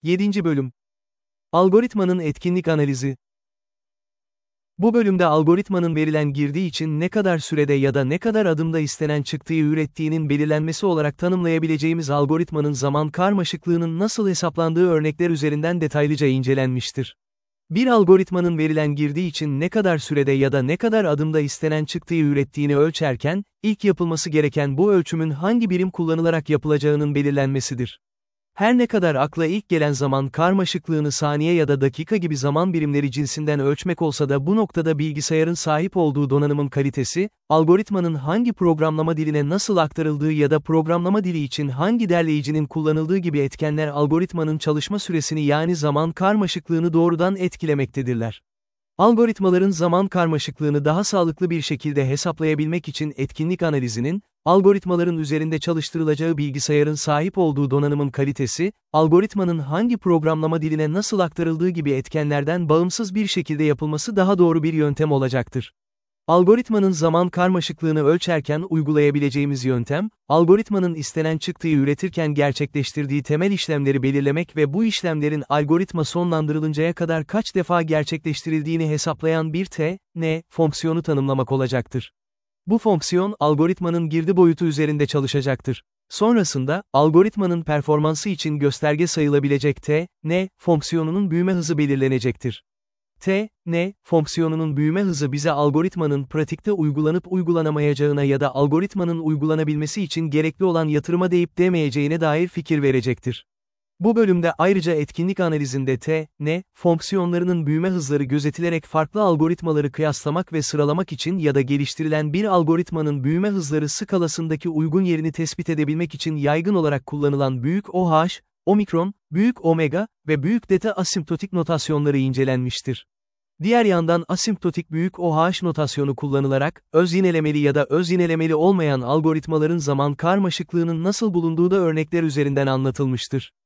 7. Bölüm. Algoritmanın etkinlik analizi. Bu bölümde algoritmanın verilen girdi için ne kadar sürede ya da ne kadar adımda istenen çıktıyı ürettiğinin belirlenmesi olarak tanımlayabileceğimiz algoritmanın zaman karmaşıklığının nasıl hesaplandığı örnekler üzerinden detaylıca incelenmiştir. Bir algoritmanın verilen girdi için ne kadar sürede ya da ne kadar adımda istenen çıktıyı ürettiğini ölçerken, ilk yapılması gereken bu ölçümün hangi birim kullanılarak yapılacağının belirlenmesidir. Her ne kadar akla ilk gelen zaman karmaşıklığını saniye ya da dakika gibi zaman birimleri cinsinden ölçmek olsa da bu noktada bilgisayarın sahip olduğu donanımın kalitesi, algoritmanın hangi programlama diline nasıl aktarıldığı ya da programlama dili için hangi derleyicinin kullanıldığı gibi etkenler algoritmanın çalışma süresini yani zaman karmaşıklığını doğrudan etkilemektedirler. Algoritmaların zaman karmaşıklığını daha sağlıklı bir şekilde hesaplayabilmek için etkinlik analizinin, algoritmaların üzerinde çalıştırılacağı bilgisayarın sahip olduğu donanımın kalitesi, algoritmanın hangi programlama diline nasıl aktarıldığı gibi etkenlerden bağımsız bir şekilde yapılması daha doğru bir yöntem olacaktır. Algoritmanın zaman karmaşıklığını ölçerken uygulayabileceğimiz yöntem, algoritmanın istenen çıktıyı üretirken gerçekleştirdiği temel işlemleri belirlemek ve bu işlemlerin algoritma sonlandırılıncaya kadar kaç defa gerçekleştirildiğini hesaplayan bir t-n fonksiyonu tanımlamak olacaktır. Bu fonksiyon algoritmanın girdi boyutu üzerinde çalışacaktır. Sonrasında, algoritmanın performansı için gösterge sayılabilecek t-n fonksiyonunun büyüme hızı belirlenecektir. T-n fonksiyonunun büyüme hızı bize algoritmanın pratikte uygulanıp uygulanamayacağına ya da algoritmanın uygulanabilmesi için gerekli olan yatırıma değip değmeyeceğine dair fikir verecektir. Bu bölümde ayrıca etkinlik analizinde t-n fonksiyonlarının büyüme hızları gözetilerek farklı algoritmaları kıyaslamak ve sıralamak için ya da geliştirilen bir algoritmanın büyüme hızları skalasındaki uygun yerini tespit edebilmek için yaygın olarak kullanılan büyük OH, omikron, büyük omega ve büyük delta asimptotik notasyonları incelenmiştir. Diğer yandan asimptotik büyük OH notasyonu kullanılarak, öz yinelemeli ya da öz yinelemeli olmayan algoritmaların zaman karmaşıklığının nasıl bulunduğu da örnekler üzerinden anlatılmıştır.